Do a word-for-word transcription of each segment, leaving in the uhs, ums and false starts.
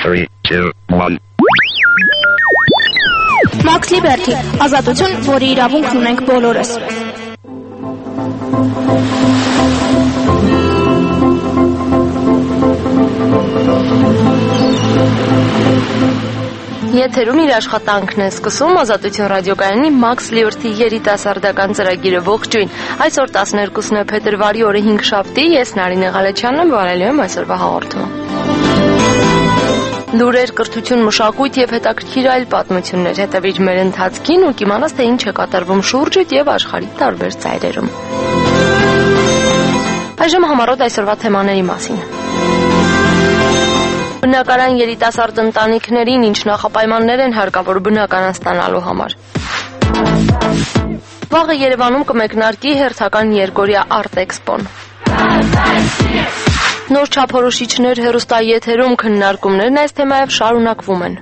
three, two, one. Max Liberty, ազատություն, որի իրավունք ունենք բոլորս։ Եթերում իր աշխատանքն է սկսում Ազատություն ռադիոկայանի Max Liberty երիտասարդական ծրագիրը ողջույն։ Այսօր տասներկուսն է փետրվարի օրը հինգշաբթի, ես Նարինե Ղալեչյանն եմ, վարելու եմ այսօրվա հաղորդումը։ Լուրեր, կրթություն, մշակույթ եւ հետաքրքիր այլ պատմություններ, հետևիր մեր ընթացքին ու կիմանաս, թե ինչ է կատարվում շուրջդ եւ աշխարհի տարբեր ծայրերում։ Այժմ համառոտ այսօրվա թեմաների մասին։ Բնակարան երիտասարդ ընտանիքներին ինչ նախապայմաններ են հարկավոր բնակարան ստանալու համար։ Վաղը Երևանում կմեկնարկի հերթական երկօրյա արտ-էքսպոն։ Նոր չափորոշիչներ հեռուստաեթերում քննարկումներն այս թեմայով շարունակվում են։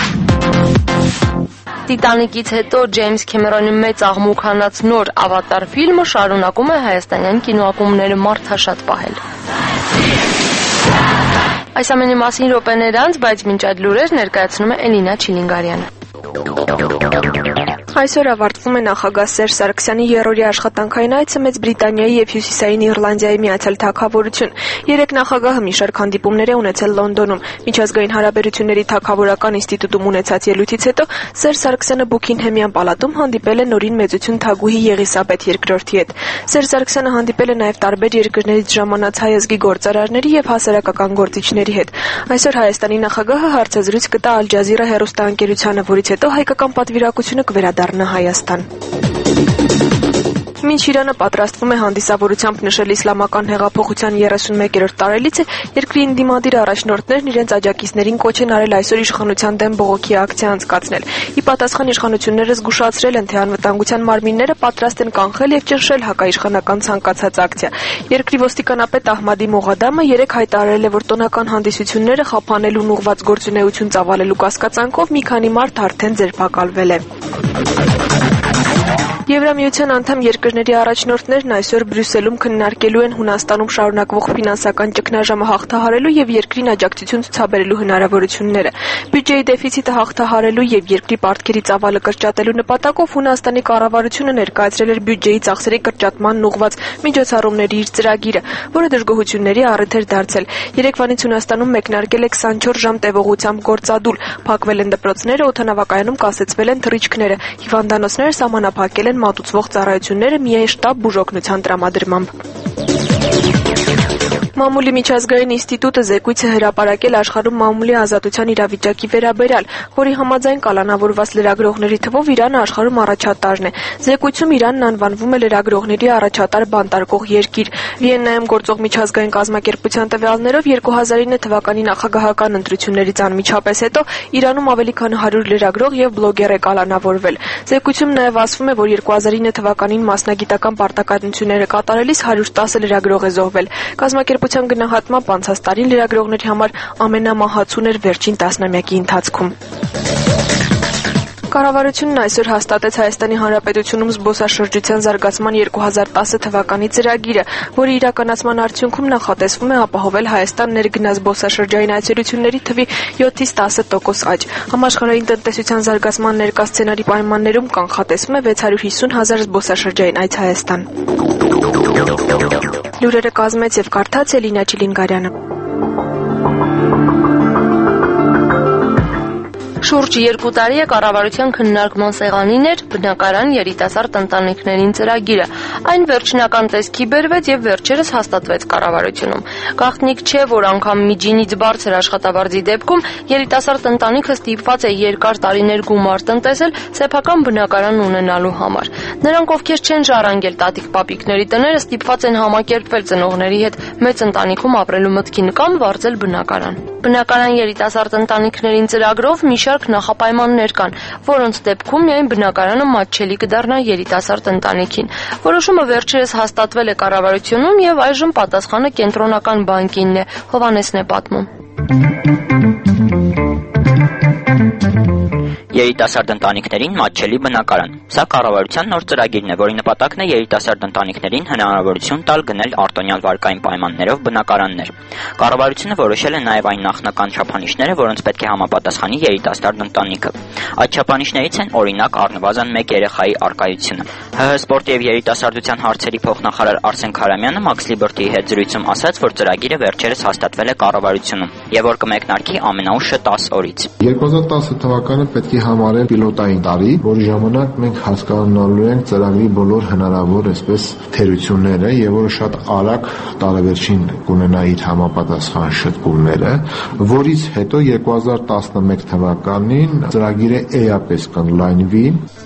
Տիտանիկից հետո Ջեյմս Քեմերոնի մեծ աղմուկ հանած նոր Ավատար ֆիլմը շարունակում է հայաստանյան կինոակումբները մարդաշատ պահել։ Այս ամենի մասին րոպեներ անց, բայց մինչ այդ լուրեր ներկայացնում է Էլինա Չիլինգարյանը։ Այսօր ավարտվում է նախագահ Սերժ Սարգսյանի երրորդյա աշխատանքային այցը Մեծ Բրիտանիայի եւ Հյուսիսային Իռլանդիայի Միացյալ Թագավորություն։ Երեք նախագահը մի շարք հանդիպումներ է ունեցել Լոնդոնում։ Միջազգային հարաբերությունների թագավորական ինստիտուտում ունեցած ելույթից հետո Սերժ Սարգսյանը Բուքինհեմյան պալատում հանդիպել է նորին մեծություն թագուհի Եղիսաբեթ երկրորդի հետ։ Սերժ Սարգսյանը հանդիպել է նաեւ տարբեր երկրներից ժամանած հայ ազգի գործարարների եւ հասարակական գործիչների հետ։ Այսօր Հայաստանի նախագահը հարցազրույց կտա Ալ Ջազիրա հեռուստաընկերությանը, որից հետո հայկական պատվիրակությունը կվերադառնա Հայաստան։ Մինչ Իրանը պատրաստվում է հանդիսավորությամբ նշել իսլամական հեղափոխության երեսունմեկերորդ տարելիցը, երկրի ընդդիմադիր առաջնորդներն իրենց աջակիցներին կոչ են արել այսօր իշխանության դեմ բողոքի ակցիա անցկացնել։ Ի պատասխան իշխանությունները զգուշացրել են, թե անվտանգության մարմինները պատրաստ են կանխել եւ ճնշել հակաիշխանական ցանկացած ակցիա։ Երկրի ոստիկանապետ Ահմադի Մողադամը երեք հայտարարել է, որ տոնական հանդիսությունները խափանելուն ուղղված գործունեություն ծավալելու կասկածանքով մի քանի մարդ արդեն ձերբակալվել է։ Եվրամիության անդամ երկրների առաջնորդներն այսօր Բրյուսելում քննարկելու են Հունաստանում շարունակվող ֆինանսական ճգնաժամը հաղթահարելու եւ երկրին աջակցություն ցուցաբերելու հնարավորությունները։ Բյուջեի դեֆիցիտը հաղթահարելու եւ երկրի պարտքերի ծավալը կրճատելու նպատակով Հունաստանի կառավարությունը ներկայացրել էր բյուջեի ծախսերի կրճատման ուղղված միջոցառումների իր ծրագիրը, որը դժգոհությունների առիթ էր դարձել։ Երեկվանից Հունաստանում մեկնարկել է քսանչորս ժամ տևողությամբ գործադուլ, փակվել են դպրոցները, օդանավակայանում կասեցվել են թռիչքները, հիվանդանոցները սահմանափակել են մատուցվող ծառայությունները միայն շտաբ բուժօգնության տրամադրմամբ։ Մամուլի միջազգային ինստիտուտը զեկույց է հրապարակել աշխարհում մամուլի ազատության իրավիճակի վերաբերյալ, որի համաձայն կալանավորված լրագրողների թվով Իրանը աշխարհում առաջատարն է։ Զեկույցում Իրանն անվանվում է լրագրողների առաջատար բանտարկող երկիր։ Վիեննայում գործող միջազգային կազմակերպության տվյալներով երկու հազար ինը թվականի նախագահական ընտրություններից անմիջապես հետո Իրանում ավելի քան հարյուր լրագրող եւ բլոգեր է կալանավորվել։ Զեկույցում նաեւ ասվում է, որ երկու հազար ինը թվականին մասնագիտական պարտականությունները կատարելիս հարյուր տասը լրագրող է զոհվել։ Կազմակերպության գնահատմամբ անցած տարին լրագրողների համար ամենամահացուն էր վերջին տասնամյակի ընթացքում։ Կառավարությունն այսօր հաստատեց Հայաստանի Հանրապետությունում զբոսաշրջության զարգացման երկու հազար տասը թվականի ծրագիրը, որի իրականացման արդյունքում նախատեսվում է ապահովել Հայաստան ներգնաց զբոսաշրջային այցելությունների թվի յոթից տասը տոկոս աճ։ Համաշխարհային տնտեսության զարգացման ներկա սցենարի պայմաններում կանխատեսվում է վեց հարյուր հիսուն հազար զբոսաշրջային այց Հայաստան։ Լուրերը կազմեց եւ կարդաց Էլինա Չիլինգարյանը։ Շուրջ երկու տարի է կառավարության քննարկման սեղանին էր բնակարան երիտասարդ ընտանիքներին ծրագիրը։ Այն վերջնական տեսքի բերվեց եւ վերջերս հաստատվեց կառավարությունում։ Գաղտնիք չէ, որ անգամ միջինից բարձր աշխատավարձի դեպքում երիտասարդ ընտանիքը ստիպված է երկար տարիներ գումար տնտեսել սեփական բնակարան ունենալու համար։ Նրանք, ովքեր չեն ժառանգել տատիկ-պապիկների տները, ստիպված են համակերպվել ծնողների հետ մեծ ընտանիքում ապրելու մտքին կամ վարձել բնակարան։ Բնակարան երիտասարդ ընտանիքներին ծրագրով մի շարք նախապայմաններ կան, որոնց դեպքում միայն բնակարանը մատչելի կդառնա երիտասարդ ընտանիքին։ Որոշումը վերջերս հաստատվել է կառավարությունում եւ այժմ պատասխանը կենտրոնական բանկինն է, Հովանեսն է պատմում։ Երիտասարդ ընտանիքներին մատչելի բնակարան։ Սա կառավարության նոր ծրագիրն է, որի նպատակն է երիտասարդ ընտանիքներին հնարավորություն տալ գնել արտոնյալ վարկային պայմաններով բնակարաններ։ Կառավարությունը որոշել է նաև այն նախնական չափանիշները, որոնց պետք է համապատասխանի երիտասարդ ընտանիքը։ Այդ չափանիշներից են օրինակ առնվազն մեկ երեխայի առկայությունը։ ՀՀ սպորտի եւ երիտասարդության հարցերի փոխնախարար Արսեն Քարամյանը Max Liberty-ի հետ զրույցում ասաց, որ ծրագիրը վերջերս հաստատվել է կառավարությունում եւ որ կմեկնարկի ամենաուշը տասը օրից։ երկու հազար տասը թվականը պետք է համարել պիլոտային տարի, որի ժամանակ մենք հասկանալու ենք ծրագրի բոլոր հնարավոր այսպես թերությունները եւ որը շատ արագ տարեվերջին կունենա իր համապատասխան շտկումները, որից հետո երկու հազար տասնմեկ թվականին ծրագիրը էապես կընդլայնվի։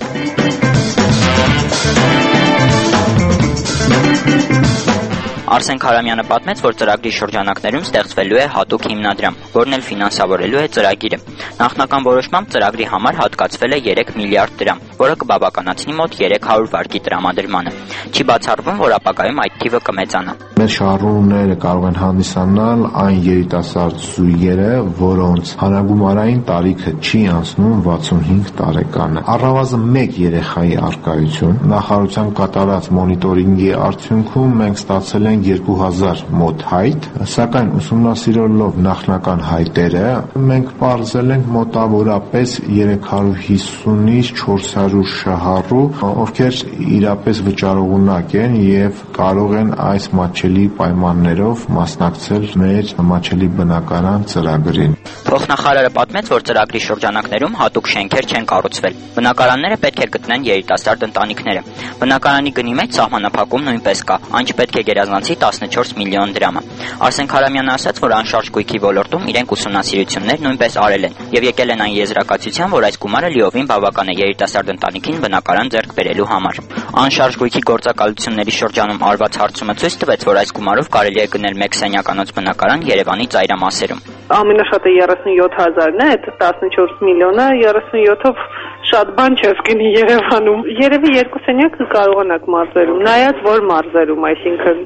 Արսեն Քարամյանը պատմեց, որ ծրագրի շրջանակներում ստեղծվելու է հատուկ հիմնադրամ, որն էլ ֆինանսավորելու է ծրագիրը։ Նախնական որոշմամբ ծրագրի համար հատկացվել է երեք միլիարդ դրամ, որը կբավականացնի մոտ երեք հարյուր վարկի տրամադրմանը։ Չի բացառվում, որ ապագայում այդ թիվը կմեծանա։ Մեր շահառուները կարող են հանդիսանալ այն երիտասարդ զույգերը, որոնց հանրագումարային տարիքը չի անցնում վաթսունհինգ տարեկանը։ Առնվազն մեկ երեխայի առկայություն նախարարության կատարած մոնիտորինգի արդյունքում մենք ստացել ենք երկու հազար մոտ հայտ, սակայն ուսումնասիրելով նախնական հայտերը մենք պարզել ենք մոտավորապես երեք հարյուր հիսունից չորս հարյուր շահառու, ովքեր իրապես վճարողունակ են եւ կարող են այս մատչելի պայմաններով մասնակցել մեր մատչելի բնակարան ծրագրին։ Փոխնախարարը պատմեց, որ ծրագրի շրջանակներում հատուկ շենքեր չեն կառուցվել։ Բնակարանները պետք է գտնեն երիտասարդ ընտանիքները։ Բնակարանի գնի մեջ սահմանափակում նույնպես կա, այն չպետք է գերազանցի տասնչորս միլիոն դրամը։ Արսեն Քարամյանը ասաց, որ անշարժ գույքի ոլորտում իրենք ուսումնասիրություններ նույնպես արել են եւ եկել են այն եզրակացության, որ այս գումարը լիովին բավական է երիտասարդ ընտանիքին բնակարան ձեռք բերելու համար։ Անշարժ գույքի գործակալությունների շրջանում արված հարցումը ցույց տվեց, որ այս գումարով կարելի է գնել մեկ սենյականոց բնակարան Երևանի ծայրամասերում։ Ամենաշատը երեսունյոթ հազարն է, այդ տասնչորս միլիոնը երեսունյոթով շատ բան չես գնի Երևանում։ Երևի երկու սենյակ կարողանաք մարզերում, նայած որ մարզերում, այսինքն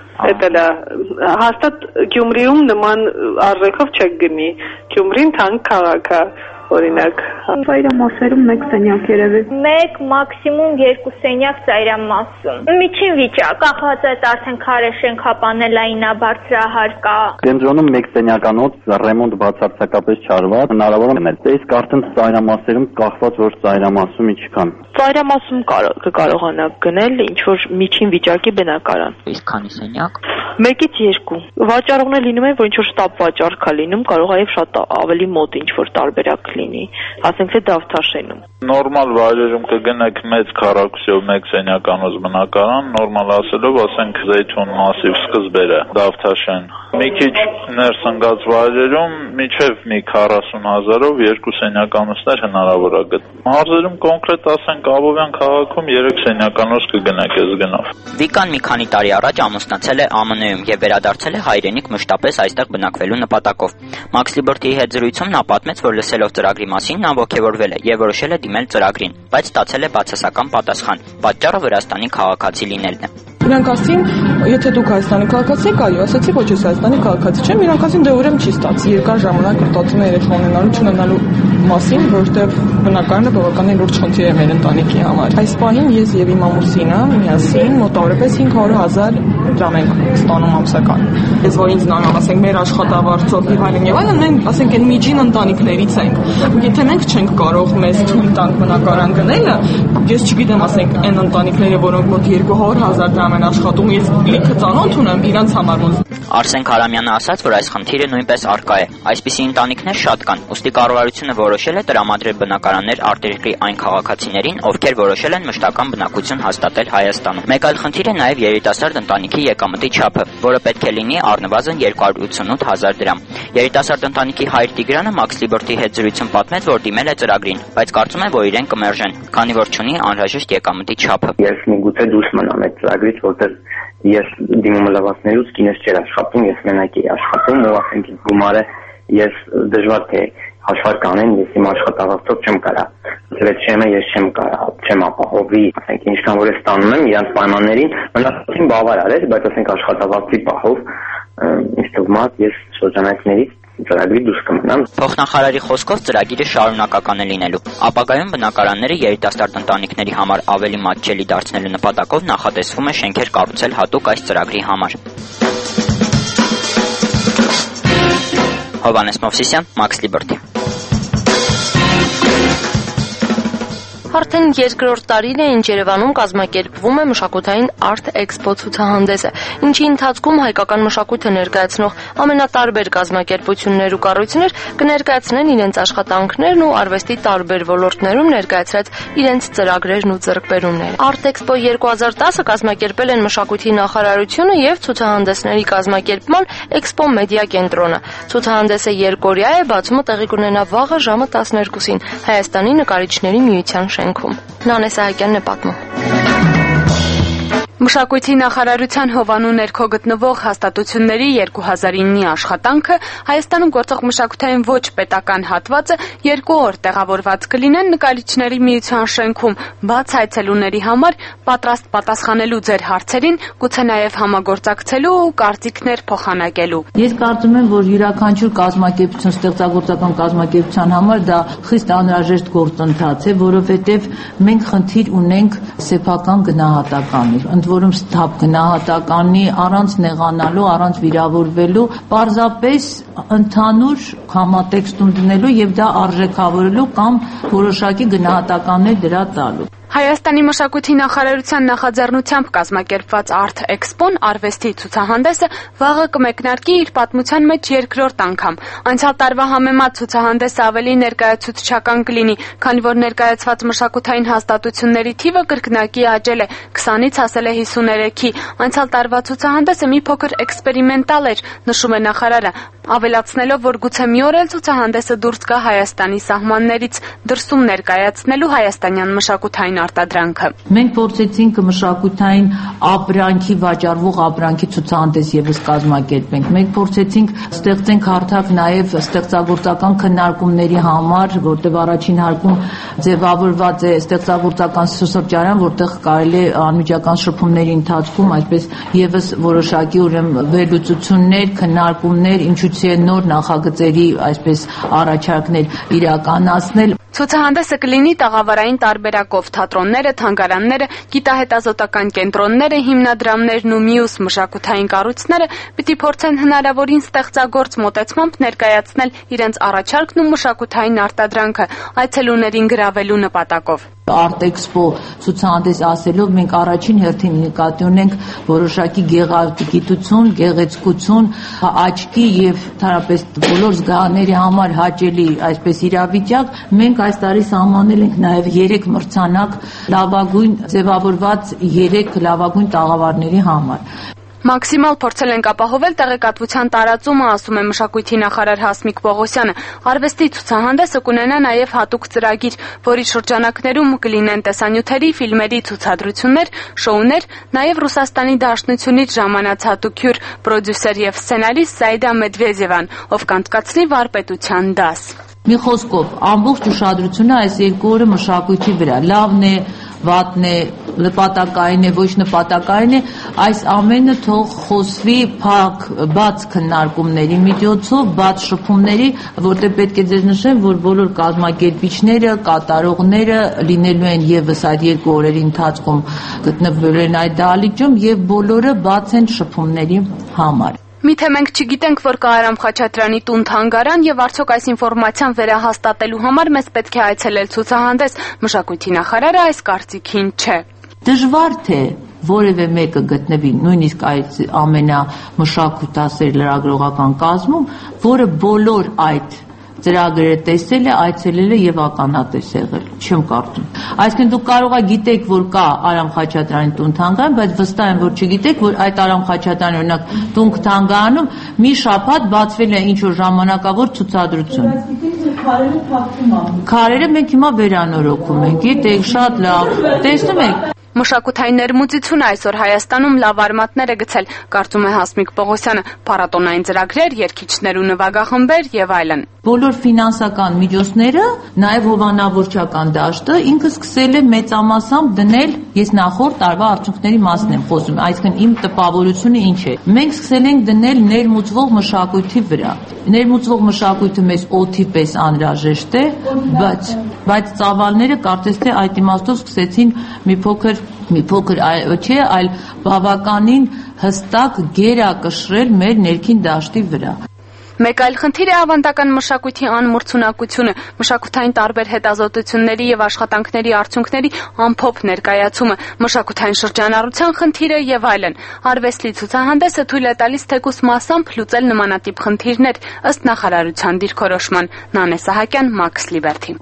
Դա հաստատ Գյումրիում նման արժեքով չեք գնի։ Գյումրին թանկ քաղաք է, օրինակ։ Ծայրամասերում մեկ սենյակ երևի։ Մեկ մաքսիմում երկու սենյակ ծայրամասում։ Միջին վիճակ, կախված է արդեն քարե շենքապանելային բարձրահար կա։ Կենտրոնում մեկ սենյականոց ռեմոնտ բացարձակապես չարված, հնարավոր է մել։ Իսկ արդեն ծայրամասերում կախված որ ծայրամասում ինչքան։ Ծայրամասում կկարողանաք գնել ինչ որ միջին վիճակի բնակարան։ Իսկ քանի սենյակ։ Մեկից երկու։ Վաճառողներ լինում են, որ ինչ որ շտապ վաճառ կա լինում, կարող է եւ շատ ավելի մոտ ինչ որ տարբերակ լինի, ասենք թե Դավթաշենում։ Նորմալ վայրերում կգնեք մեծ քառակուսիով մեկ սենյականոց բնակարան, նորմալ ասելով, ասենք Զեյթուն մասիվ սկզբերը, Դավթաշեն։ Մի քիչ ներս ընկած վայրերում միջև մի քառասուն հազարով երկու սենյականոցներ հնարավոր է գտնել։ Մարզերում կոնկրետ ասենք Աբովյան քաղաքում երեք սենյականոց կգնեք այս գնով։ Վիկան մի քանի տարի առաջ ամուսնացել է ԱՄՆ-ում եւ վերադարձել է հայրենիք մշտապես այստեղ բնակվելու նպատակով։ Max Liberty-ի հետ զրույցում նա պատմեց, որ լսելով ծրագրի մասին նա ողջևորվել է եւ որոշել է դիմել ծրագրին, բայց ստացել է բացասական պատասխան։ Պատճառը Վրաստանի քաղաքացի լինելն է։ Իրանք ասին, եթե դուք Հայաստանի քաղաքացի եք, այո, ասացի ոչ ես Հայաստանի քաղաքացի չեմ, իրանք ասին դե ուրեմն չի ստացի, երկար ժամանակ մտածում եմ երեխա ունենալու չունենալու մասին, որովհետև բնակարանը բավականին լուրջ խնդիր է մեր ընտանիքի համար։ Այս պահին ես եւ իմ ամուսինը միասին մոտավորապես հինգ հարյուր հազար դրամ ենք ստանում ամսական։ Ես որ ինձ նայում, ասենք մեր աշխատավարձով եւ այլն եւ այլն, մենք ասենք այն միջին ընտանիքներից ենք։ Եթե մենք չենք կարող մեզ թույլ տանք բնակարան գնելը, ես չգիտեմ, ասենք այն ընտանիքները, որոնք մոտ երկու հարյուր հազար դրամ են աշխատում, ես լիքը ծանոթ ունեմ իրանց համար ոնց։ Արսեն Քարամյանը ասաց, որ այս խնդիրը նույնպես առկա է։ Այսպիսի ընտանիքներ շատ կան, ուստի կառավարությունը որոշել է տրամադրել բնակարաններ արտերկրի այն քաղաքացիներին, ովքեր որոշել են մշտական բնակություն հաստատել Հայաստանում։ Մեկ այլ խնդիր է նաև երիտասարդ ընտանիքի եկամտի չափը, որը պետք է լինի առնվազն երկու հարյուր ութսունութ հազար դրամ։ Երիտասարդ ընտանիքի հայր Տիգրանը Max Liberty-ի հետ զրույցում պատմեց, որ դիմել է ծրագրին, բայց կարծում է, որ իրեն կմերժեն, քանի որ չունի անհրաժեշտ եկամտի չափը։ Ես միգուցե դուրս մնամ այդ ծրագրից, որտեղ ես դիմումը լավացնելուց կինս չէր աշխատում, ես մենակ էի աշխատում ու ասենք գումարը ես դժվար թե հաշվար կանեմ, ես իմ աշխատավարձով չեմ կարա։ Վերջինը ես չեմ կարա, չեմ ապահովի, ասենք ինչքան որ ես ստանում եմ իրանց պայմաններին, մնացին բավարար էր, բայց ասենք աշխատավարձի պահով ինձ թվում է ես շրջանակներից ծրագրի դուրս կմնան։ Փոխնախարարի խոսքով ծրագիրը շարունակական է լինելու։ Ապագայում բնակարանները երիտասարդ ընտանիքների համար ավելի մատչելի դարձնելու նպատակով նախատեսվում է շենքեր կառուցել հատուկ այս ծրագրի համար։ Հովհաննես Մովսիսյան, Մաքս Լիբերթի։ Արդեն երկրորդ տարին է, ինչ Երևանում կազմակերպվում է մշակութային Art Expo ցուցահանդեսը, ինչի ընթացքում հայկական մշակույթը ներկայացնող ամենատարբեր կազմակերպություններ ու կառույցներ կներկայացնեն իրենց աշխատանքներն ու արվեստի տարբեր ոլորտներում ներկայացրած իրենց ծրագրերն ու ձեռքբերումները։ Art Expo երկու հազար տասը կազմակերպել են Մշակույթի նախարարությունը եւ ցուցահանդեսների կազմակերպման Expo Media կենտրոնը։ Ցուցահանդեսը երկօրյա է, բացումը տեղի կունենա վաղը ժամը տասներկուսին Հայաստանի նկարիչների միության շենքում։ Նանե Սահակյանն է պատմում։ Մշակույթի նախարարության հովանու ներքո գտնվող հաստատությունների երկու հազար իննի աշխատանքը Հայաստանում գործող մշակութային ոչ պետական հատվածը երկու օր տեղավորված կլինեն նկարիչների միության շենքում, բաց այցելուների համար պատրաստ պատասխանելու ձեր հարցերին, գուցե նաև համագործակցելու ու կարծիքներ փոխանակելու։ Ես կարծում եմ, որ յուրաքանչյուր կազմակերպություն, ստեղծագործական կազմակերպության համար դա խիստ անհրաժեշտ գործընթաց է, որովհետև մենք խնդիր ունենք սեփական գնահատականի, որում ստապ գնահատականի առանց նեղանալու, առանց վիրավորվելու, պարզապես ընդհանուր համատեքստում դնելու եւ դա արժեքավորելու կամ որոշակի գնահատականներ դրա տալու։ Հայաստանի մշակույթի նախարարության նախաձեռնությամբ կազմակերպված Art Expo-ն արվեստի ցուցահանդեսը վաղը կմեկնարկի իր պատմության մեջ երկրորդ անգամ։ Անցյալ տարվա համեմատ ցուցահանդեսը ավելի ներկայացուցչական կլինի, քանի որ ներկայացված մշակութային հաստատությունների թիվը կրկնակի աճել է, քսանից հասել է հիսուներեքի։ Անցյալ տարվա ցուցահանդեսը մի փոքր էքսպերիմենտալ էր, նշում է նախարարը, ավելացնելով, որ գուցե մի օր էլ ցուցահանդեսը դուրս գա Հայաստանի սահմաններից, դրսում ներկայացնելու հայաստանյան մշակութային արտադրանքը։ Մենք փորձեցինք մշակութային ապրանքի վաճառվող ապրանքի ցուցահանդես եւս կազմակերպենք։ Մենք փորձեցինք ստեղծենք հարթակ նաեւ ստեղծագործական քննարկումների համար, որտեղ առաջին հարկում ձևավորված է ստեղծագործական սրճարան, որտեղ կարելի է անմիջական շփումների ընթացքում այսպես եւս որոշակի ուրեմն վերլուծություններ, քննարկումներ, ինչուցի նոր նախագծերի այսպես առաջարկներ իրականացնել։ Ցուցահանդեսը կլինի տաղավարային տարբերակով թատրոնները, թանգարանները, գիտահետազոտական կենտրոնները, հիմնադրամներն ու մյուս մշակութային կառույցները պիտի փորձեն հնարավորին ստեղծագործ մոտեցմամբ ներկայացնել իրենց առաջարկն ու մշակութային արտադրանքը այցելուներին գրավելու նպատակով։ Art Expo ցուցահանդես ասելով մենք առաջին հերթին նկատի ունենք որոշակի գեղագիտություն, գեղեցկություն, աչքի եւ թարապես բոլոր զգաների համար հաճելի այսպես իրավիճակ։ Մենք այս տարի սահմանել ենք նաեւ երեք մրցանակ լավագույն ձևավորված երեք լավագույն տաղավարների համար։ Մաքսիմալ փորձել ենք ապահովել տեղեկատվության տարածումը, ասում է մշակույթի նախարար Հասմիկ Պողոսյանը։ Արվեստի ցուցահանդեսը կունենա նաև հատուկ ծրագիր, որի շրջանակներում կլինեն տեսանյութերի, ֆիլմերի ցուցադրություններ, շոուներ, նաև Ռուսաստանի Դաշնությունից ժամանած հատուկ հյուր, պրոդյուսեր եւ սցենարիստ Զայդա Մեդվեդևան, ով կանցկացնի վարպետության դաս։ Մի խոսքով, ամբողջ ուշադրությունը այս երկու օրը մշակույթի վրա։ Լավն է, վատն է, նպատակային է, ոչ նպատակային է, այս ամենը թող խոսվի փակ, բաց քննարկումների միջոցով, բաց շփումների, որտեղ պետք է ձեզ նշեմ, որ բոլոր կազմակերպիչները, կատարողները լինելու են եւս այդ երկու օրերի ընթացքում գտնվելու են այդ դահլիճում եւ բոլորը բաց են շփումների համար։ Միթե մենք չգիտենք, որ կա Արամ Խաչատրյանի տուն-թանգարան եւ արդյոք այս ինֆորմացիան վերահաստատելու համար մեզ պետք է այցելել ցուցահանդես, մշակույթի նախարարը այս կարծիքին չէ։ Դժվար թե որևէ մեկը գտնվի նույնիսկ այս ամենամշակութասեր լրագրողական կազմում, որը բոլոր այդ ծրագրերը տեսել է, այցելել է եւ ականատես եղել, չեմ կարծում։ Այսինքն դուք կարող եք գիտեք, որ կա Արամ Խաչատրյանի տուն-թանգարան, բայց վստահ եմ, որ չգիտեք, որ այդ Արամ Խաչատրյանի օրինակ տուն-թանգարանում մի շաբաթ բացվել է ինչ-որ ժամանակավոր ցուցադրություն։ Քարերը մենք հիմա վերանորոգում ենք, գիտեք, շատ լավ։ Տեսնում եք, Մշակութային ներմուծությունը այսօր Հայաստանում լավ արմատներ է գցել, կարծում է Հասմիկ Պողոսյանը, փառատոնային ծրագրեր, երգիչներ ու նվագախմբեր եւ այլն։ Բոլոր ֆինանսական միջոցները, նաև հովանավորչական դաշտը ինքը սկսել է մեծամասամբ դնել, ես նախորդ տարվա արդյունքների մասն եմ խոսում, այսինքն իմ տպավորությունը ինչ է։ Մենք սկսել ենք դնել ներմուծվող մշակույթի վրա։ Ներմուծվող մշակույթը մեզ օդի պես անհրաժեշտ է, բայց բայց ծավալները կարծես թե այդ իմաստով սկսեցին մի փոքր մի փոքր չէ, այլ բավականին հստակ գերակշռել մեր ներքին դաշտի վրա։ Մեկ այլ խնդիր է ավանդական մշակույթի անմրցունակությունը, մշակութային տարբեր հետազոտությունների եւ աշխատանքների արդյունքների ամփոփ ներկայացումը, մշակութային շրջանառության խնդիրը եւ այլն։ Արվեստի ցուցահանդեսը թույլ է տալիս թեկուզ մասամբ լուծել նմանատիպ խնդիրներ, ըստ նախարարության դիրքորոշման։ Նանե Սահակյան, Max Liberty։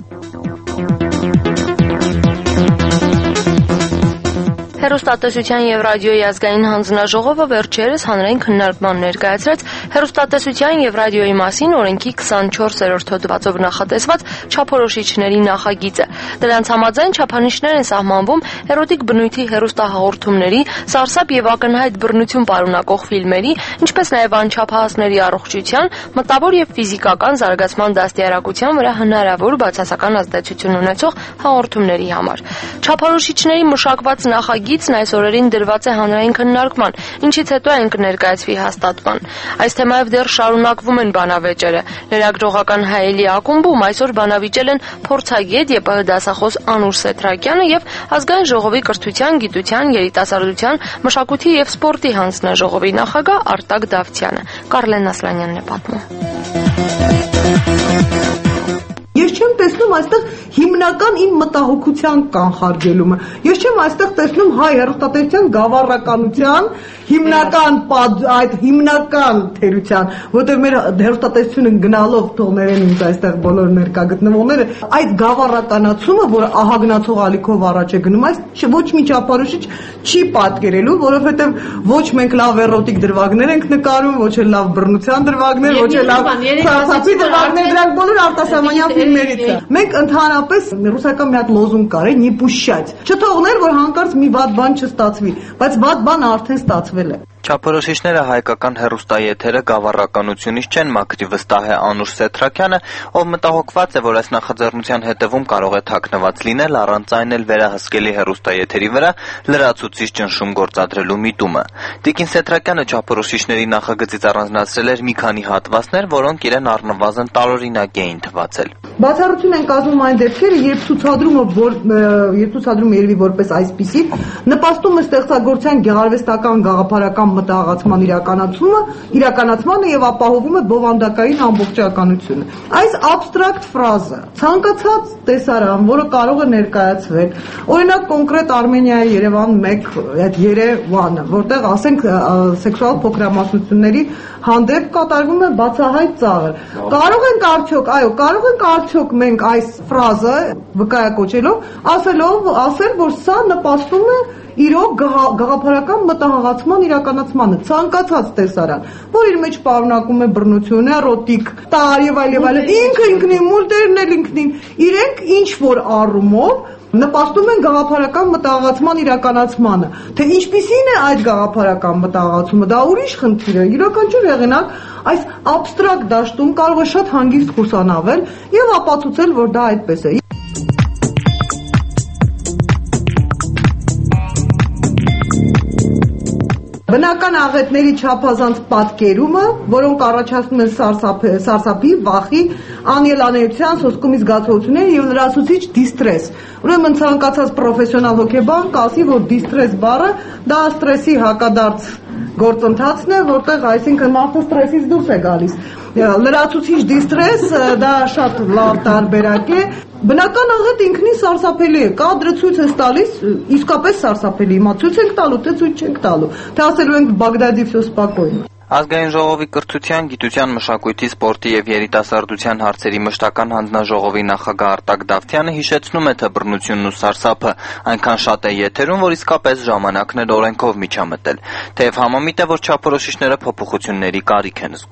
Հեռուստատեսության եւ ռադիոյի ազգային հանձնաժողովը վերջերս հանրային քննարկման ներկայացրեց հեռուստատեսության եւ ռադիոյի մասին օրենքի քսանչորսերորդ հոդվածով նախատեսված չափորոշիչների նախագիծը։ Դրանց համաձայն չափանիշներ են սահմանվում էրոտիկ բնույթի հեռուստահաղորդումների, սարսափ եւ ակնհայտ բռնություն պարունակող ֆիլմերի, ինչպես նաեւ անչափահասների առողջության, մտավոր եւ ֆիզիկական զարգացման դաստիարակության վրա հնարավոր բացասական ազդեցություն ունեցող հաղորդումների համար։ Չափորոշիչների մշակված նախագիծն այս օրերին դրված է հանրային քննարկման, ինչից հետո այն կներկայացվի հաստատման։ Այս թեմայով դեռ շարունակվում են բանավեճերը։ Լրագրողական հայելի ակումբում այսօր բանավիճել են փորձագետ ԵՊՀ դասախոս Անուշ Սեթրակյանը եւ ազգային ժողովի կրթության, գիտության, երիտասարդության, մշակույթի եւ սպորտի հանձնաժողովի նախագահ Արտակ Դավթյանը։ Կարլեն Ասլանյանն է պատմում։ Ես չեմ տեսնում այստեղ հիմնական իմ մտահոգության կանխարգելումը։ Ես չեմ այստեղ տեսնում հայ հեռուստատեսության գավառականության հիմնական այդ հիմնական թերության, որտեղ մեր հեռուստատեսությունը գնալով թողներեն ինձ այստեղ բոլոր ներկա գտնվողները, այդ գավառականացումը, որը ահագնացող ալիքով առաջ է գնում, այս ոչ մի չափորոշիչ չի պատկերելու, որովհետև ոչ մենք լավ էրոտիկ դրվագներ ենք նկարում, ոչ էլ լավ բռնության դրվագներ, ոչ էլ լավ սարսափի դրվագներ, դրանք բոլորը արտասահմանյան ֆիլմերից են։ Մենք ընդհանրապես ռուսական մի հատ լոզունգ կար է, «Не пущать», չթողնել, որ հանկարծ մի վատ բան չստացվի, բայց վատ բանը արդեն ստացվել է։ Չափորոշիչները հայկական հեռուստաեթերը գավառականությունից չեն, մաքրի վստահ է Անուշ Սեթրակյանը, ով մտահոգված է, որ այս նախաձեռնության հետևում կարող է թաքնված լինել առանց այն էլ վերահսկելի հեռուստաեթերի վրա լրացուցիչ ճնշում գործադրելու միտումը։ Տիկին Սեթրակյանը չափորոշիչների նախագծից առանձնացրել էր մի քանի հատվածներ, որոնք իրեն առնվազն տարօրինակ էին թվացել։ Բացառություն են կազմում այն դեպքերը, երբ ցուցադրումը որ երբ ցուցադրումը երևի որպես այսպիսի նպաստում է ստեղծագործության գեղարվեստական գաղափարական մտահղացման իրականացումը, իրականացմանը եւ ապահովում է բովանդակային ամբողջականությունը։ Այս абստրակտ ֆրազը ցանկացած տեսարան, որը կարող է ներկայացվել, օրինակ կոնկրետ Արմենիայի Երևան մեկ այդ Երևանը, որտեղ ասենք սեքսուալ փոքրամասնությունների հանդեպ կատարվում է բացահայտ ծաղր։ Կարող ենք արդյոք, այո, կարող ենք արդյոք մենք այս ֆրազը վկայակոչելով ասելով ասել, որ սա նպաստում է իրոք գաղափարական մտահղացման իրականացմանը, ցանկացած տեսարան, որ իր մեջ պարունակում է բռնություն, էրոտիկ, տար եւ այլ եւ այլ, ինքը ինքնին, մուլտերն էլ ինքնին, իրենք ինչ որ առումով նպաստում են գաղափարական մտահղացման իրականացմանը։ Թե ինչպիսին է այդ գաղափարական մտահղացումը, դա ուրիշ խնդիր է։ Յուրաքանչյուր հեղինակ այս абստրակտ դաշտում կարող է շատ հանգիստ խուսանավել եւ ապացուցել, որ դա այդպես է։ Բնական աղետների չափազանց պատկերումը, որոնք առաջացնում են սարսափի, վախի, անելանելիության, սոսկումի զգացողությունների եւ լրացուցիչ դիստրես։ Ուրեմն ցանկացած պրոֆեսիոնալ հոգեբան կասի, որ դիստրես բառը դա ստրեսի հակադարձ գործընթացն է, որտեղ այսինքն մարդը ստրեսից դուրս է գալիս։ Լրացուցիչ դիստրես դա շատ լավ տարբերակ է։ Բնական աղետ ինքնին սարսափելի է, կադրը ցույց է տալիս, իսկապես սարսափելի, հիմա ցույց ենք տալու, թե ցույց չենք տալու, թե ասելու ենք Բագդադի всё спокойно։ Ազգային ժողովի կրթության, գիտության, մշակույթի, սպորտի եւ երիտասարդության հարցերի մշտական հանձնաժողովի նախագահ Արտակ Դավթյանը հիշեցնում է, թե բռնությունն ու սարսափը այնքան շատ է եթերում, որ իսկապես ժամանակն է օրենքով միջամտել, թեև համամիտ է, որ չափորոշիչները փոփոխությունների կարիք են զգում։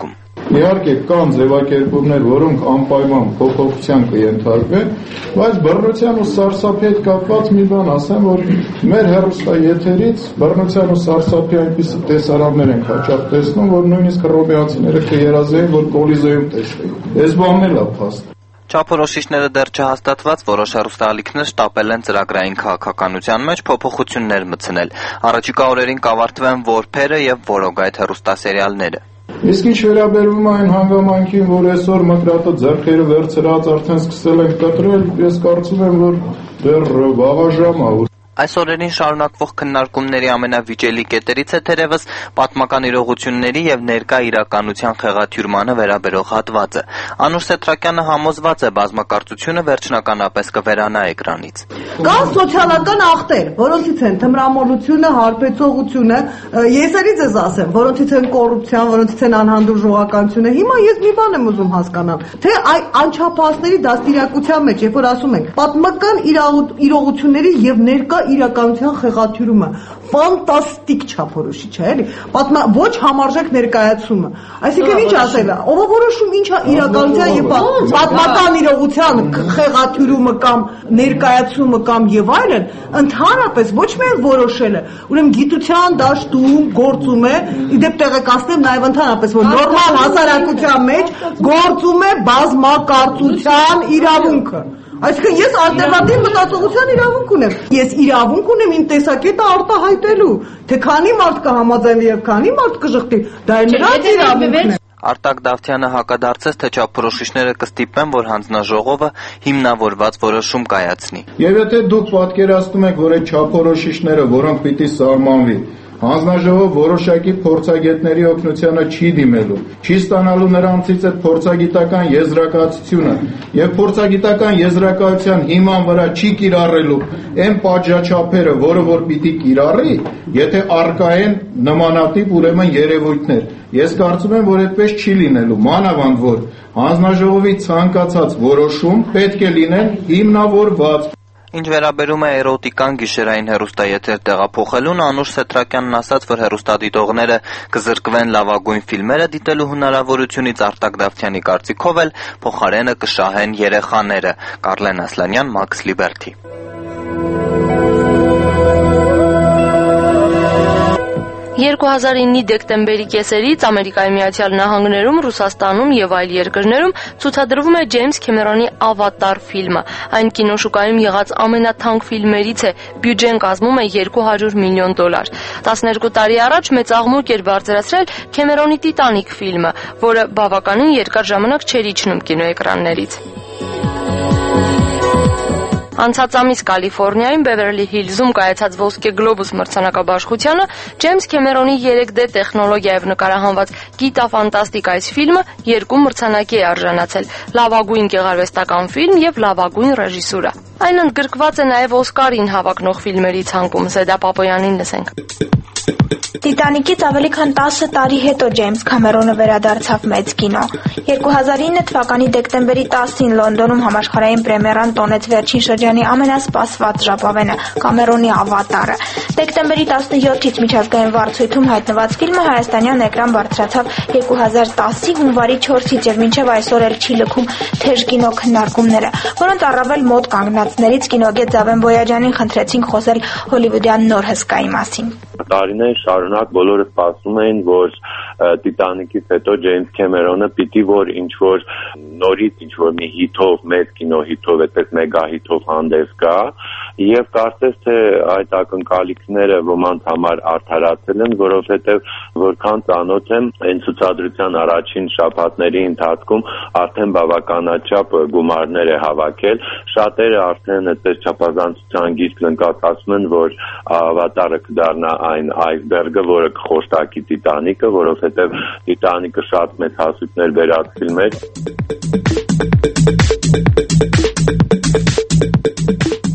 Իհարկե կան ձևակերպումներ, որոնք անպայման փոփոխության կենթարկվեն, բայց բռնության ու սարսափի հետ կապված մի բան ասեմ, որ մեր հեռուստաեթերից բռնության ու սարսափի այնպիսի տեսարաններ ենք հաճախ տեսնում, որ նույնիսկ հռոմեացիները կերազեին, որ կոլիզեում տեսնեին։ Այս բանն էլ է փաստ։ Չափորոշիչները դեռ չհաստատված որոշ հեռուստաալիքներ շտապել են ծրագրային քաղաքականության մեջ փոփոխություններ մտցնել։ Առաջիկա օրերին կավարտվեն որբերը եւ որոգայթ հեռուստասերիալները։ Իսկ ինչ վերաբերում է այն հանգամանքին, որ այսօր մկրատը ձեռքերը վերցրած արդեն սկսել են կտրել, ես կարծում եմ, որ դեռ վաղաժամ է։ Այս օրերին շարունակվող քննարկումների ամենավիճելի կետերից է թերևս պատմական իրողությունների եւ ներկա իրականության խեղաթյուրմանը վերաբերող հատվածը։ Անուշ Սեթրակյանը համոզված է, բազմակարծությունը վերջնականապես կվերանա էկրանից։ Կան սոցիալական ախտեր, որոնցից են թմրամոլությունը, հարբեցողությունը, ես էլի ձեզ ասեմ, որոնցից են կոռուպցիան, որոնցից են անհանդուրժողականությունը։ Հիմա ես մի բան եմ ուզում հասկանալ, թե այ անչափահասների դաստիարակության մեջ, երբ որ ասում ենք պատմական իրողությունների եւ ներկա իրականության խեղաթյուրումը ֆանտաստիկ չափորոշիչ է, էլի։ Պատմա ոչ համարժեք ներկայացումը։ Այսինքն ինչ ասելա, ով է որոշում ինչա իրականության եւ պատմական իրողության խեղաթյուրումը կամ ներկայացումը կամ եւ այլն, ընդհանրապես ոչ միայն որոշել է, ուրեմն գիտության դաշտում գործում է, իդեպ տեղեկացնեմ նաեւ ընդհանրապես որ նորմալ հասարակության մեջ գործում է բազմակարծության իրավունքը։ Այսինքն ես ալտերնատիվ մտածողության իրավունք ունեմ։ Ես իրավունք ունեմ իմ տեսակետը արտահայտելու, թե քանի մարդ կհամաձայնվի եւ քանի մարդ կժղթի, դա նրանց իրավունքն է։ Արտակ Դավթյանը հակադարձեց, թե չափորոշիչները կստիպեն, որ հանձնաժողովը հիմնավորված որոշում կայացնի։ Եվ եթե դուք պատկերացնում եք, որ այդ չափորոշիչները, որոնք պիտի սահմանվի, հանձնաժողով որոշակի փորձագետների օգնությանը չի դիմելու, չի ստանալու նրանցից այդ փորձագիտական եզրակացությունը եւ փորձագիտական եզրակացության հիման վրա չի կիրառելու այն պատժաչափերը, որը որ պիտի կիրառի, եթե արկա են նմանատիպ ուրեմն երևույթներ։ Ես կարծում եմ, որ այդպես չի լինելու, մանավանդ որ հանձնաժողովի ցանկացած որոշում պետք է լինեն հիմնավորված։ Ինչ վերաբերում է էրոտիկան գիշերային հեռուստաեթեր տեղափոխելուն, Անուշ Սեթրակյանն ասաց, որ հեռուստադիտողները կզրկվեն լավագույն ֆիլմերը դիտելու հնարավորությունից, Արտակ Դավթյանի կարծիքով էլ փոխարենը կշահեն երեխաները։ Կարլեն Ասլանյան, Max Liberty։ երկու հազար իննի դեկտեմբերի կեսերից Ամերիկայի Միացյալ Նահանգներում, Ռուսաստանում եւ այլ երկրներում ցուցադրվում է Ջեյմս Քեմերոնի Ավատար ֆիլմը։ Այն կինոշուկայում եղած ամենաթանկ ֆիլմերից է, բյուջեն կազմում է երկու հարյուր միլիոն դոլար։ տասներկու տարի առաջ մեծ աղմուկ էր բարձրացրել Քեմերոնի Տիտանիկ ֆիլմը, որը բավականին երկար ժամանակ չէր իջնում կինոէկրաններից։ Անցած ամիս Կալիֆոռնիայում Բևերլի Հիլզում կայացած Ոսկե գլոբուս մրցանակաբաշխությանը Ջեյմս Քեմերոնի երեք դե տեխնոլոգիայով նկարահանված գիտաֆանտաստիկ այս ֆիլմը երկու մրցանակի է արժանացել՝ լավագույն գեղարվեստական ֆիլմ եւ լավագույն ռեժիսուրա։ Այն ընդգրկված է նաեւ Օսկարին հավակնող ֆիլմերի ցանկում։ Զեդա Պապոյանին լսենք։ Տիտանիկից ավելի քան տասը տարի հետո Ջեյմս Քամերոնը վերադարձավ մեծ կինո։ երկու հազար ինը թվականի դեկտեմբերի տասին Լոնդոնում համաշխարհային պրեմիերան տոնեց վերջին շրջանի ամենասպասված ժապավենը՝ Քամերոնի Ավատարը։ Դեկտեմբերի տասնյոթից միջազգային վարձույթում հայտնված ֆիլմը հայաստանյան էկրան բարձրացավ երկու հազար տասի հունվարի չորսից եւ մինչեւ այսօր էլ չի լքում թեժ կինո քննարկումները, որոնց առավել մոտ կանգնածներից կինոգետ Զավեն Բոյաջյանին խնդրեցինք խոսել հոլիվուդյան նոր հսկայի մասին։ Տարիներ շարունակ բոլորը սպասում էին, որ Տիտանիկից հետո Ջեյմս Քեմերոնը պիտի որ ինչ որ նորից ինչ որ մի հիթով, մեծ կինո հիթով, այդպես մեգա հիթով հանդես գա, եւ կարծես թե այդ ակնկալիքները ոմանց համար արդարացել են, որովհետեւ որքան ծանոթ եմ, այն ցուցադրության առաջին շաբաթների ընթացքում արդեն բավականաչափ գումարներ է հավաքել, շատերը արդեն այդպես չափազանցության գիրք ընկած ասում են, որ Ավատարը կդառնա այն այսբերգը, որը կխորտակի Տիտանիկը, որովհետև Տիտանիկը շատ մեծ հասույթներ բերած ֆիլմ էր։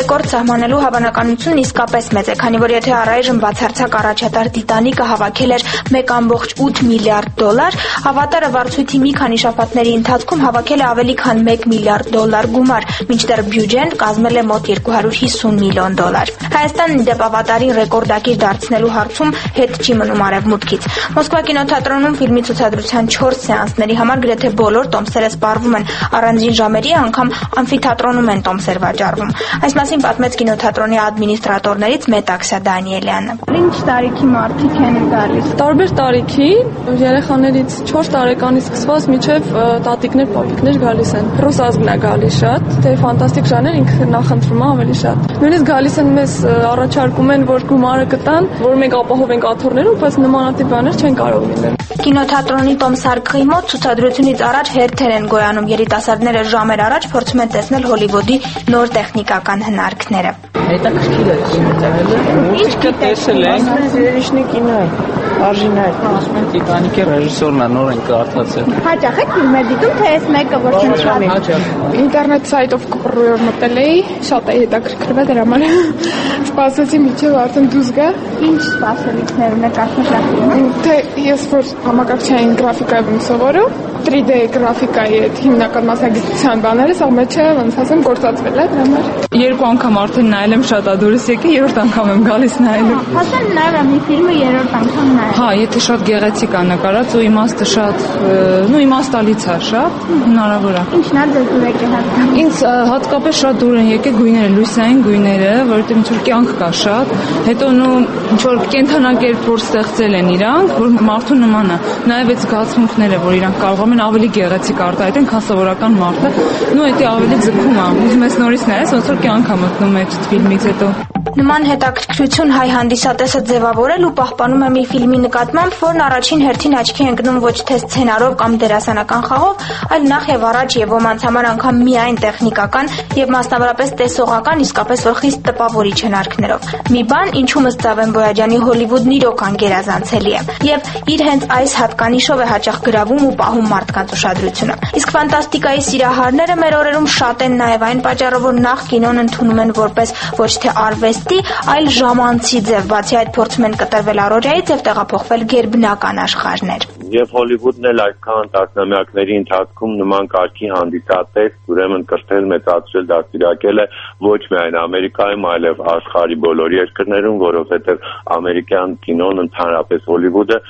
ռեկորդ սահմանելու հավանականությունն իսկապես մեծ է, քանի որ եթե առայժմ բացարձակ առաջատար Տիտանիկը հավաքել էր մեկ կόμma ութ միլիարդ դոլար, Ավատարը վարձույթի մի քանի շաբաթների ընթացքում հավաքել է ավելի քան մեկ միլիարդ դոլար գումար, մինչդեռ բյուջեն կազմել է մոտ երկու հարյուր հիսուն միլիոն դոլար։ Հայաստանն դեպ Ավատարին ռեկորդակիր դարձնելու հարցում հետ չի մնում արևմուտքից։ Մոսկվա կինոթատրոնում ֆիլմի ցուցադրության չորս սեանսների համար գրեթե բոլոր տոմսերը սպառվում են, առանձին ժամերի անգամ ամֆիթատրոնում են տոմսեր վաճառվում։ Այս մասին պատմեց կինոթատրոնի ադմինիստրատորներից Մետաքսիա Դանիելյանը։ Ինչ տարիքի մարդիկ են գալիս։ Տարբեր տարիքի, երեխաներից չորս տարեկանից սկսված մինչև տատիկներ, պապիկներ գալիս են։ Ռուս ազգն է գալիս շատ, թե ֆանտաստիկ ժանր ինքը նախընտրում է ավելի շատ։ Նույնիսկ գալիս են մեզ առաջարկում են, որ գումարը կտան, որ մենք ապահովենք աթոռներով, բայց նմանատիպ բաներ չեն կարող լինել։ Կինոթատրոնի տոմսարկղի մոտ ցուցադրությունից առաջ հերթեր են գոյանում, երիտասարդները ժամեր առաջ փորձում են տեսնել Հոլիվուդի նոր տեխնիկական հնարքները։ Հետաքրքիր է կինոթատրոնը։ Ինչ կտեսել ենք։ Զերիշնի կինո է։ Արժին է։ Ասում են Տիտանիկի ռեժիսորն է, նոր են կարդացել։ Հաճախ եք ֆիլմեր դիտում, թե այս մեկը որ ցնցված։ Հաճախ։ Ինտերնետ սայթով կռուր մտել էի, շատ էի հետաքրքրվել դրա համար։ Սպասեցի միջև արդեն դուրս գա։ Ինչ սպասելիքներ ունեք աշնորհակալ։ Թե ես որ համակարգչային գրաֆիկայով եմ սովորում, tři D գրաֆիկայի այդ հիմնական մասնագիտության բաները սա մեջը ոնց ասեմ գործածվել է դրա համար։ Երկու անգամ արդեն նայել եմ, շատ ադուրս եկի, երրորդ անգամ եմ գալիս նայելու։ Հասան նայել մի ֆիլմը երրորդ անգամ նայել։ Հա, եթե շատ գեղեցիկ է նկարած ու իմաստը շատ, նու իմաստալից է շատ, հնարավոր է։ Ինչն է ձեզ դուր եկել հատկապես։ Ինձ հատկապես շատ դուր են եկել գույները, լույսային գույները, որովհետև ինչ որ կյանք կա շատ, հետո նու ինչ որ կենթանակերպ որ ստեղծել են իրանք, որ մարդու նման է։ Նաև այդ զգացմունքները, որ իրանք կարողանում են ավելի գեղեցիկ արտահայտեն, քան սովորական մարդը, նու էդի ավելի ձգում է։ Ուզում ես նորից նայես, ոնց որ կյանք է մտնում այդ ֆիլմից հետո։ Նման հետաքրքրություն հայ հանդիսատեսը ձևավորել ու պահպանում է մի ֆիլմի նկատմամբ, որն առաջին հերթին աչքի ընկնում ոչ թե սցենարով կամ դերասանական խաղով, այլ նախ եւ առաջ եւ ոմանց համար անգամ միայն տեխնիկական եւ մասնավորապես տեսողական, իսկապես որ խիստ տպավորիչ հնարքներով։ Մի բան, ինչում ըստ Ծավեն Բոյաջյանի Հոլիվուդն իրոք անգերազանցելի է եւ իր հենց այս հատկանիշով է հաճախ գրավում ու պահում մարդկանց ուշադրությունը։ Իսկ ֆանտաստիկայի սիրահարները մեր օրերում շատ են նաեւ այն պատճառով, որ նախ կինոն ընդունում են որպես ոչ թե արվեստի, այլ ժամանցի ձև, բացի այդ փորձում են կտրվել առօրյայից եւ տեղափոխվել գերբնական աշխարհներ։ Եվ Հոլիվուդն էլ այսքան տասնամյակների ընթացքում նման կարգի հանդիսատես, ուրեմն կրթել, մեծացրել, դաստիարակել է ոչ միայն Ամերիկայում, այլև աշխարհի բոլոր երկրներում, որովհետև ամերիկյան կինոն, ընդհանրապես Հոլիվուդը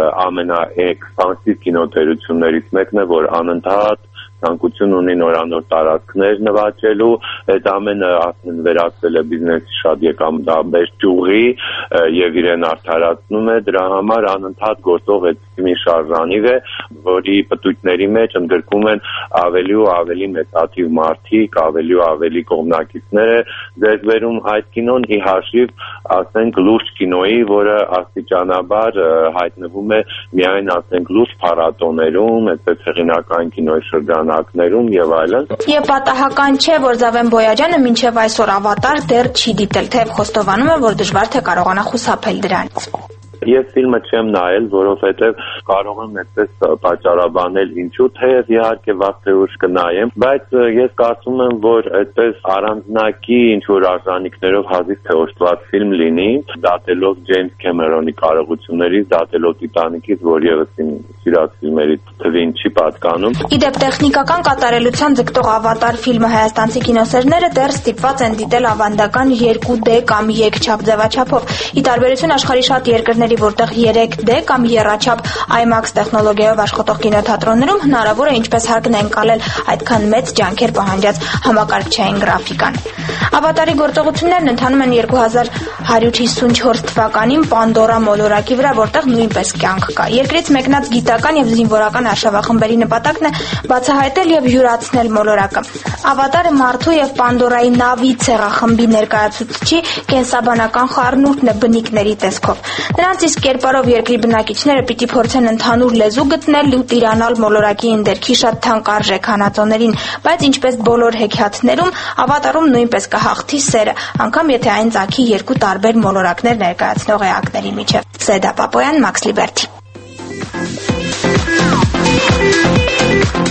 ամենաէքսպանսիվ կինոտերություններից մեկն է, որ անընդհատ ցանկություն ունի նորանոր տարածքներ նվաճելու, այդ ամենը ասեն վերածվել է բիզնեսի շատ եկամտաբեր ճյուղի եւ իրեն արդարացնում է, դրա համար անընդհատ գործող այդ մի շարժանիվ է, որի պտույտների մեջ ընդգրկում են ավելի ու ավելի մեծաթիվ մարդիկ, ավելի ու ավելի կողմնակիցներ է ձեռբերում այդ կինոն ի հաշիվ, ասենք, լուրջ կինոյի, որը աստիճանաբար հայտնվում է միայն, ասենք, լուրջ փառատոներում, այդպես հեղինակային կինոյի շրջանակներում եւ այլն։ Եվ պատահական չէ, որ Ծավեն Բոյաջյանը մինչև այսօր Ավատար դեռ չի դիտել, թեև խոստովանում է, որ դժվար թե կարողանա խուսափել դրանից։ Ես ֆիլմը չեմ նայել, որովհետև կարող եմ այդպես պատճառաբանել ինչու, թեև իհարկե վաղ թե ուշ կնայեմ, բայց ես կարծում եմ, որ այդպես առանձնակի ինչ-որ արժանինքներով հազիվ թե օժտված ֆիլմ լինի, դատելով Ջեյմս Քեմերոնի կարողություններից, դատելով Տիտանիկից, որ ևս իմ սիրած ֆիլմերի թվին չի պատկանում։ Իդեպ տեխնիկական կատարելության ձգտող Ավատար ֆիլմը հայաստանցի կինոսերները դեռ ստիպված են դիտել ավանդական երկու D կամ երկչափ ձևաչափով։ Ի տարբերություն աշխարհի շատ երկրների, որտեղ երեք D կամ եռաչափ IMAX տեխնոլոգիայով աշխատող կինոթատրոններում հնարավոր է ինչպես հարկն ընկալել այդքան մեծ ջանքեր պահանջած համակարգչային գրաֆիկան։ Ավատարի գործողություններն ընթանում են երկու հազար հարյուր հիսունչորս թվականին Պանդորա մոլորակի վրա, որտեղ նույնպես կյանք կա։ Երկրից մեկնած գիտական եւ զինվորական արշավախմբերի նպատակն է բացահայտել եւ յուրացնել մոլորակը։ Ավատարը մարդու եւ Պանդորայի նավի ցեղախմբի ներկայացուցիչի կենսաբանական խառնուրդն է բնիկների տեսքով։ Նրանց իսկ կերպարով երկրի բնակիչները պիտի փորձեն ընդհանուր լեզու գտնել ու տիրանալ մոլորակի ընդերքի շատ թանկարժեք հանածոներին, բայց ինչպես բոլոր հեքիաթներում, Ավատարում նույնպես կհաղթի սերը, անգամ եթե այն ծագի երկու տարբեր մոլորակներ ներկայացնող էակների միջև։ Սեդա Պապոյան, Մաքս Լիբերթի։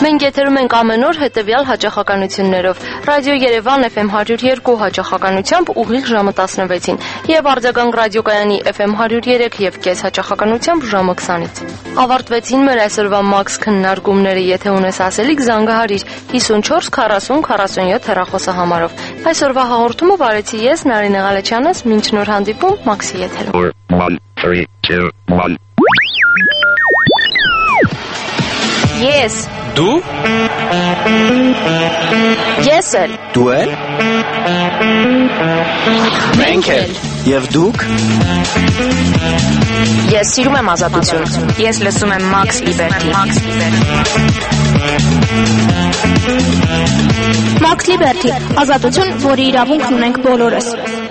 Մենք եթերում ենք ամեն օր հետևյալ հաճախականություններով. Ռադիո Երևան Էֆ Էմ հարյուր երկու հաճախականությամբ ուղիղ ժամը տասնվեցին եւ արձագանք ռադիոկայանի Էֆ Էմ հարյուր երեք եւ կես հաճախականությամբ ժամը քսանից։ Ավարտվեցին մեր այսօրվա մաքս քննարկումները, եթե ունես ասելիք զանգահարիր հիսունչորս քառասուն քառասունյոթ հեռախոսահամարով։ Այսօրվա հաղորդումը վարեցի ես Նարինե Ղալեչյանս, մինչ նոր հանդիպում մաքսի եթերում։ Ես Դու Ես էլ Դու էլ Մենք էլ Եվ դուք Ես սիրում եմ ազատություն։ Ես լսում եմ Max Liberty։ Max Liberty, ազատություն, որի իրավունքն ունենք բոլորս։